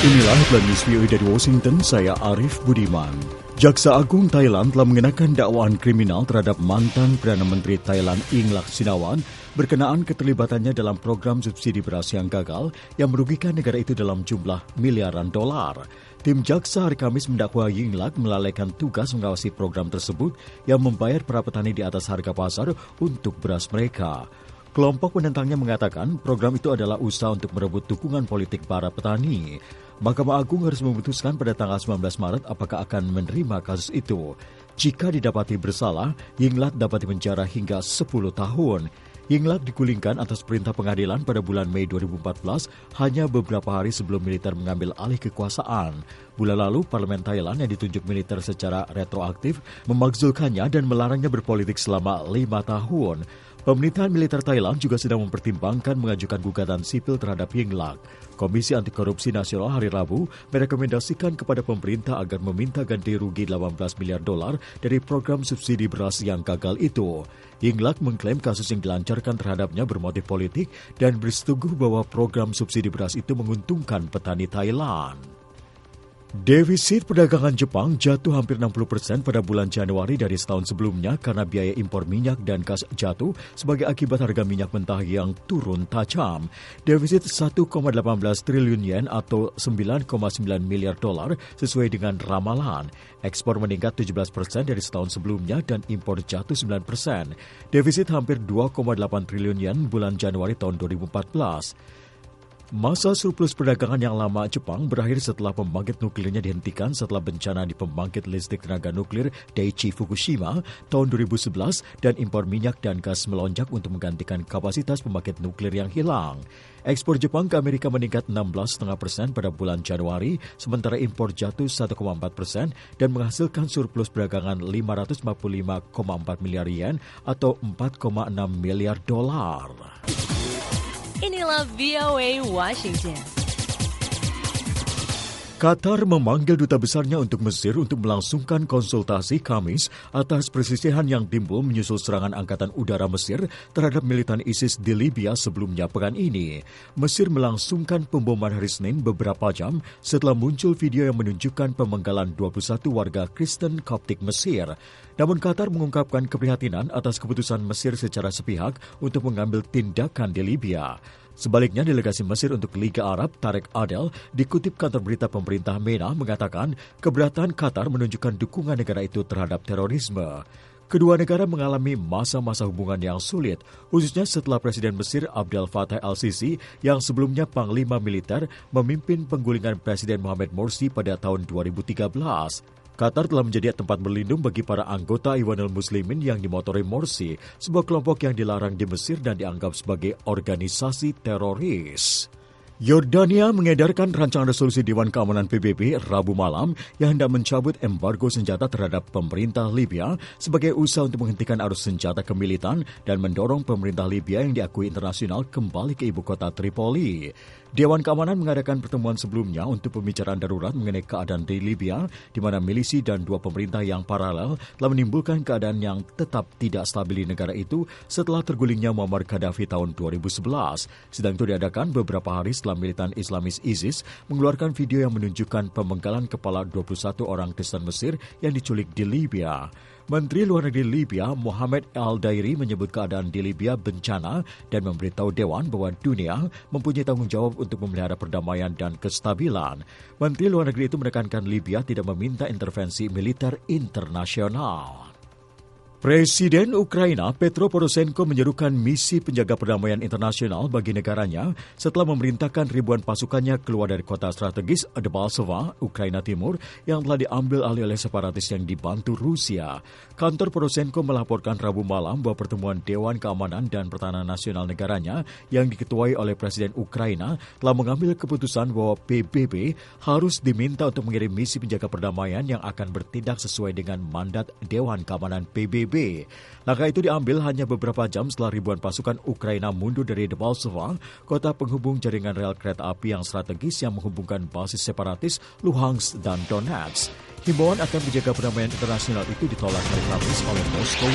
Inilah Headline News VOA dari Washington, saya Arif Budiman. Jaksa Agung Thailand telah mengenakan dakwaan kriminal terhadap mantan Perdana Menteri Thailand Yingluck Shinawatra berkenaan keterlibatannya dalam program subsidi beras yang gagal yang merugikan negara itu dalam jumlah miliaran dolar. Tim jaksa hari Kamis mendakwa Yingluck melalaikan tugas mengawasi program tersebut yang membayar para petani di atas harga pasar untuk beras mereka. Kelompok penentangnya mengatakan program itu adalah usaha untuk merebut dukungan politik para petani. Mahkamah Agung harus memutuskan pada tanggal 19 Maret apakah akan menerima kasus itu. Jika didapati bersalah, Yingluck dapat dipenjara hingga 10 tahun. Yingluck digulingkan atas perintah pengadilan pada bulan Mei 2014, hanya beberapa hari sebelum militer mengambil alih kekuasaan. Bulan lalu, Parlemen Thailand yang ditunjuk militer secara retroaktif memakzulkannya dan melarangnya berpolitik selama 5 tahun. Pemerintahan militer Thailand juga sedang mempertimbangkan mengajukan gugatan sipil terhadap Yingluck. Komisi Anti Korupsi Nasional hari Rabu merekomendasikan kepada pemerintah agar meminta ganti rugi 18 miliar dolar dari program subsidi beras yang gagal itu. Yingluck mengklaim kasus yang dilancarkan terhadapnya bermotif politik dan bersetujuh bahwa program subsidi beras itu menguntungkan petani Thailand. Defisit perdagangan Jepang jatuh hampir 60% pada bulan Januari dari setahun sebelumnya karena biaya impor minyak dan gas jatuh sebagai akibat harga minyak mentah yang turun tajam. Defisit 1,18 triliun yen atau 9,9 miliar dolar sesuai dengan ramalan. Ekspor meningkat 17% dari setahun sebelumnya dan impor jatuh 9%. Defisit hampir 2,8 triliun yen bulan Januari tahun 2014. Masa surplus perdagangan yang lama Jepang berakhir setelah pembangkit nuklirnya dihentikan setelah bencana di pembangkit listrik tenaga nuklir Daiichi Fukushima tahun 2011 dan impor minyak dan gas melonjak untuk menggantikan kapasitas pembangkit nuklir yang hilang. Ekspor Jepang ke Amerika meningkat 16,5% pada bulan Januari, sementara impor jatuh 1,4% dan menghasilkan surplus perdagangan 555,4 miliar yen atau 4,6 miliar dolar. Inilah VOA Washington. Qatar memanggil duta besarnya untuk Mesir untuk melangsungkan konsultasi Kamis atas perselisihan yang timbul menyusul serangan Angkatan Udara Mesir terhadap militan ISIS di Libya sebelumnya pekan ini. Mesir melangsungkan pemboman hari Senin beberapa jam setelah muncul video yang menunjukkan pemenggalan 21 warga Kristen Koptik Mesir. Namun Qatar mengungkapkan keprihatinan atas keputusan Mesir secara sepihak untuk mengambil tindakan di Libya. Sebaliknya, delegasi Mesir untuk Liga Arab, Tarek Adel, dikutip kantor berita pemerintah MENA mengatakan keberatan Qatar menunjukkan dukungan negara itu terhadap terorisme. Kedua negara mengalami masa-masa hubungan yang sulit, khususnya setelah Presiden Mesir Abdel Fattah al-Sisi yang sebelumnya panglima militer memimpin penggulingan Presiden Mohamed Morsi pada tahun 2013. Qatar telah menjadi tempat berlindung bagi para anggota Ikhwanul Muslimin yang dimotori Morsi, sebuah kelompok yang dilarang di Mesir dan dianggap sebagai organisasi teroris. Yordania mengedarkan rancangan resolusi Dewan Keamanan PBB Rabu malam yang hendak mencabut embargo senjata terhadap pemerintah Libya sebagai usaha untuk menghentikan arus senjata kemilitan dan mendorong pemerintah Libya yang diakui internasional kembali ke ibu kota Tripoli. Dewan Keamanan mengadakan pertemuan sebelumnya untuk pembicaraan darurat mengenai keadaan di Libya, di mana milisi dan dua pemerintah yang paralel telah menimbulkan keadaan yang tetap tidak stabil di negara itu setelah tergulingnya Muammar Gaddafi tahun 2011. Sidang itu diadakan beberapa hari setelah militan Islamis ISIS mengeluarkan video yang menunjukkan pemenggalan kepala 21 orang Kristen Mesir yang diculik di Libya. Menteri Luar Negeri Libya, Mohamed Al-Dairi, menyebut keadaan di Libya bencana dan memberitahu Dewan bahwa dunia mempunyai tanggung jawab untuk memelihara perdamaian dan kestabilan. Menteri Luar Negeri itu menekankan Libya tidak meminta intervensi militer internasional. Presiden Ukraina Petro Poroshenko menyerukan misi penjaga perdamaian internasional bagi negaranya setelah memerintahkan ribuan pasukannya keluar dari kota strategis Debaltseve, Ukraina Timur, yang telah diambil alih oleh separatis yang dibantu Rusia. Kantor Poroshenko melaporkan Rabu malam bahwa pertemuan Dewan Keamanan dan Pertahanan Nasional negaranya yang diketuai oleh Presiden Ukraina telah mengambil keputusan bahwa PBB harus diminta untuk mengirim misi penjaga perdamaian yang akan bertindak sesuai dengan mandat Dewan Keamanan PBB. Langkah itu diambil hanya beberapa jam setelah ribuan pasukan Ukraina mundur dari Debaltseve, kota penghubung jaringan rel kereta api yang strategis yang menghubungkan basis separatis Luhansk dan Donetsk. Himbauan akan menjaga perdamaian internasional itu ditolak hari Kamis oleh Moskow